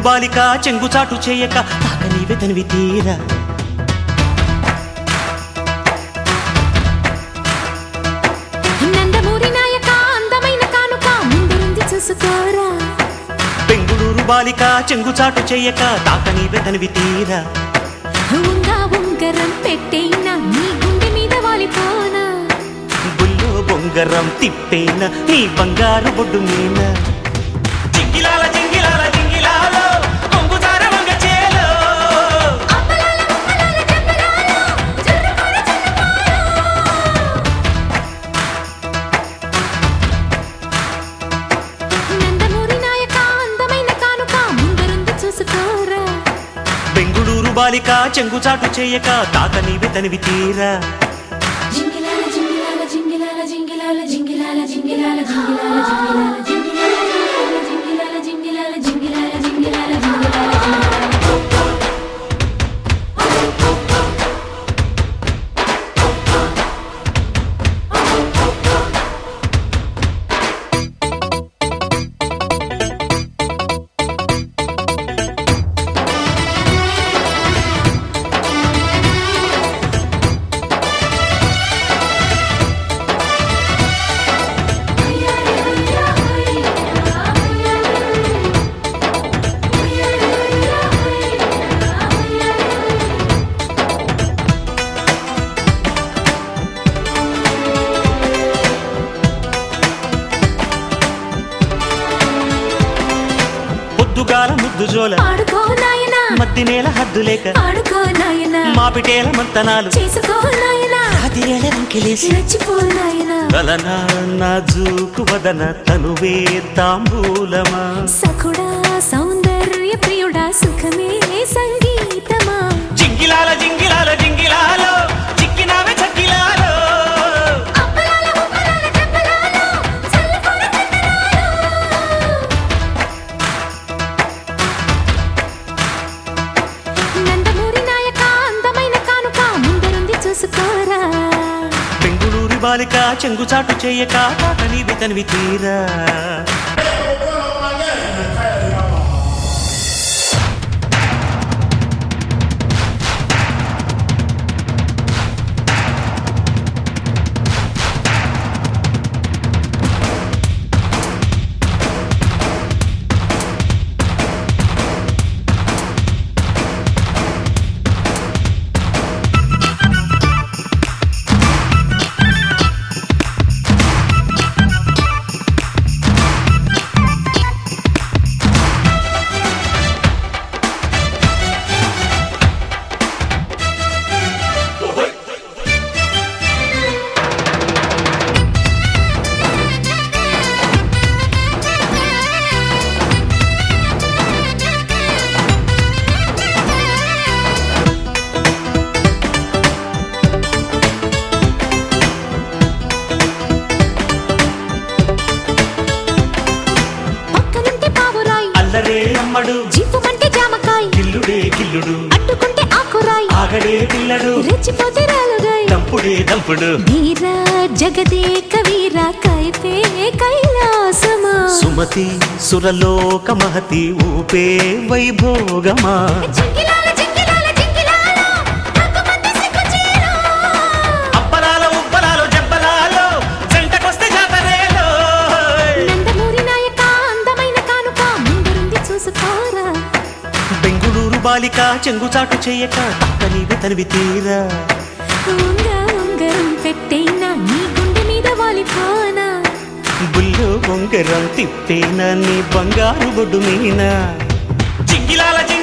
బాలిక చెంగుచాటు చేయక తాక నీవే తనివి తీరా. నందమూరి నాయక అందమైన కానుక ముందుంది చూసుకోరా. బెంగుళూరు బాలిక చెంగుచాటు చేయక తాక నీవే తనివి తీరా. ఉంగా ఉంగరం పెట్టేనా నీ గుండె మీద వాలిపోనా. బుల్లో బొంగరం తిప్పేనా నీ బంగారు బొడ్డు మీన. జింగిలాల జింగిలాల జింగిలాలో కొంగుదార వంగ చేలో. నందమూరి నాయక అందమైన కానుక ముందుంది చూసుకోరా. బెంగుళూరు బాలిక చెంగుచాటు చేయక తాక నీవే తనివి తీరా. జింగిలాల జింగిలాల జింగిలాల జింగిలాల జింగిలాల జింగిలాల జింగిలాల జింగిలాల జింగిలాల జింగిలాల జింగిలాల జింగిలాల జింగిలాల జింగిలాల. పొద్దుగాల ముద్దు జోల ఆడుకో నాయనా మద్ది నేల హద్దు లేక ఆడుకో నాయనా మాపిటేల మంతనాలు చేసుకో నాయనా అదిరేళ రంకిలేసి రెచ్చిపో నాయనా. గలన నాజూకు వదన తనువే తాంబూలమా. సఖుడా సౌందర్య ప్రియుడా సుఖమే సంగీతమా. జింగిలాల జింగిలాల జింగిలాలో చిక్కినావే చక్కిలాలో. నందమూరి నాయక అందమైన కానుక ముందరుంది చూసుకోరా. బెంగుళూరు బాలిక చెంగుచాటు చేయక తాక నీవే తనివి తీరా. అల్లరే అమ్మడు జీపుమంటే జామకాయ గిల్లుడే గిల్లుడు అడ్డుకుంటే ఆకురాయి ఆగడే పిల్లడు రెచ్చిపోతే రాలుగాయి. దంపుడే దంపుడు వీరా జగదే కవీరా కైపే కైలాసమా. సుమతి సురలోక మహతి ఊపే వైభోగమా. జింగిలాల జింగిలాల జింగిలాల రంగుమంది సిగ్గుచీరా. అప్పలాలో ఉప్పలాలో జబ్బలాలో జంటకొస్తే జాతరేలో. నందమూరి నాయక అందమైన కానుక ముందుంది చూసుకోరా. బెంగుళూరు బాలిక చెంగుచాటు చేయక తాక నీవే తనివి తీరా. ఉంగా ఉంగరం పెట్టేనా నీ గుండె మీద వాలిపోనా. బుల్లో బొంగరం తిప్పేనా నీ బంగారు బొడ్డు మీన. జింగిలాల